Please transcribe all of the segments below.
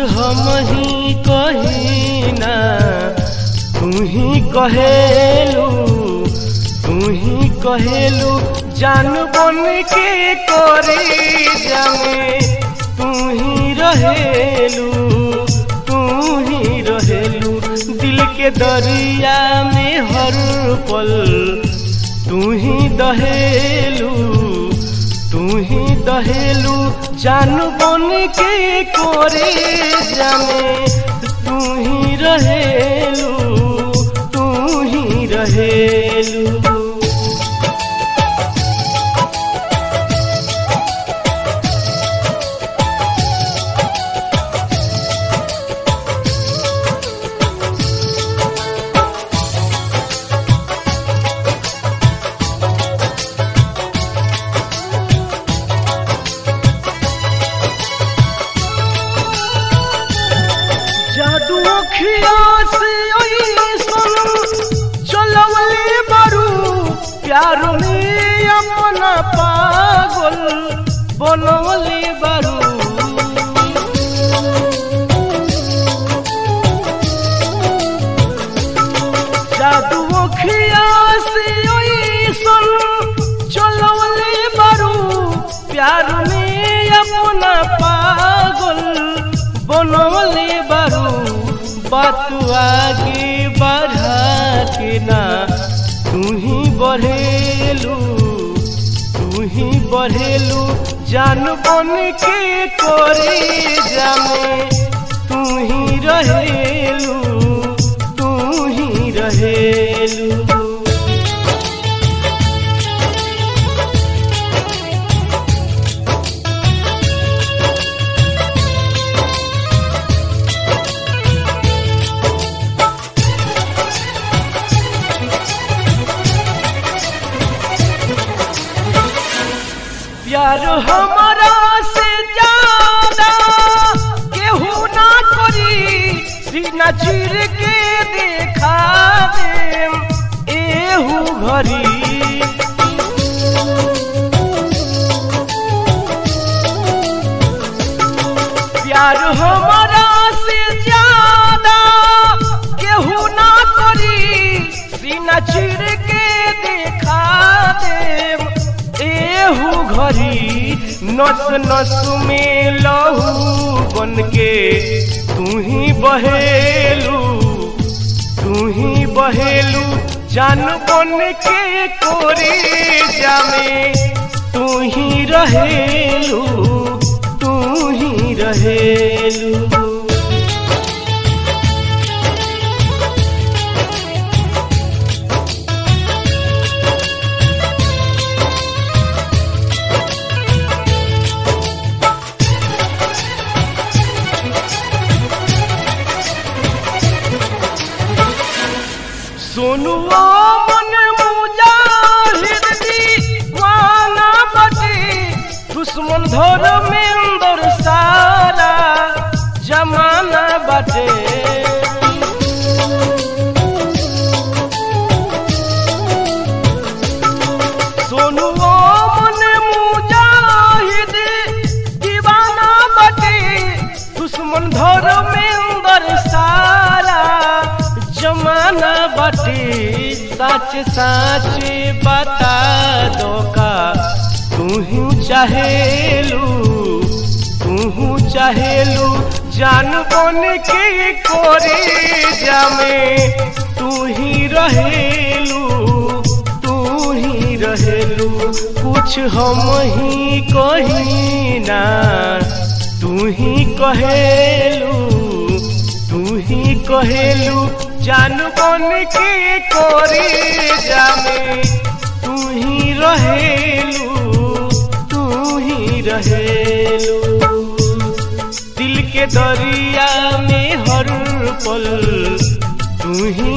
हम ही कही ना तू ही कहेलू जान बन के करे जामे तू ही रहेलू दिल के दरिया में हर पल तू ही दहेलू जान बन के करे जामे तू ही रहेलू जादू अखिया से चलवले बारू प्यार में अपना पागल बनवले बारू जादू अखिया से चलवले बारू प्यार में अपना पागल बनवले बारू बात आगे बढ़ा के ना तू ही बढ़ेलू जान बन के करे जामे तू ही रहेलू प्यार हमारा से ज्यादा केहू ना करी सीना चीर के देखा दे एहू घरी प्यार हमारा से ज्यादा केहू ना करी सीना चीर के देखा दे एहू घरी नस नस में लहू बन के तू ही बहेलू जान बन के कोरे जामे तू ही रहेलू सोनू मन मुजाहिद दीवाना बटे दुश्मन धर्मेंद्र सारा जमाना बटे सोनू मन मुजाहिद दीवाना बटे दुश्मन धर्मेंद्र सारा जमाना बाटे सच बता दो का तू चाहेलू जान बन के कोरे जामे तू ही रहेलू कुछ हम ही कही ना तू ही कहेलू जान बन के कोरे जामे तू ही रहेलू दिल के दरिया में हर पल तू ही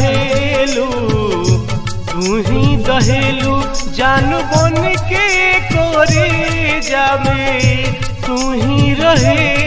दहेलू जान बन के कोरे जामे तू ही रहे